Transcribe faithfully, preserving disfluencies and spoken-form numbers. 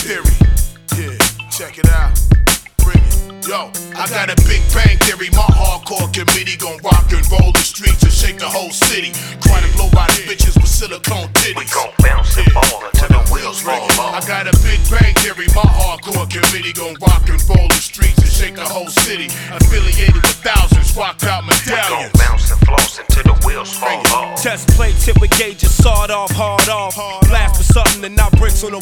theory. Yeah, check it out. Bring it. Yo, I got a big bang theory. My hardcore committee gon' rock and roll the streets and shake the whole city. Chronic low-riding bitches with silicone titties. We gon' bounce and ball until the wheels fall off. I got a big bang theory. My hardcore committee gon' rock and roll the streets and shake the whole city. Affiliated with thousands, rocked out We gon' medallions. bounce and floss until the wheels fall off. Test plate, tip with gauges, sawed off, hard off. Blast for something and not bricks on the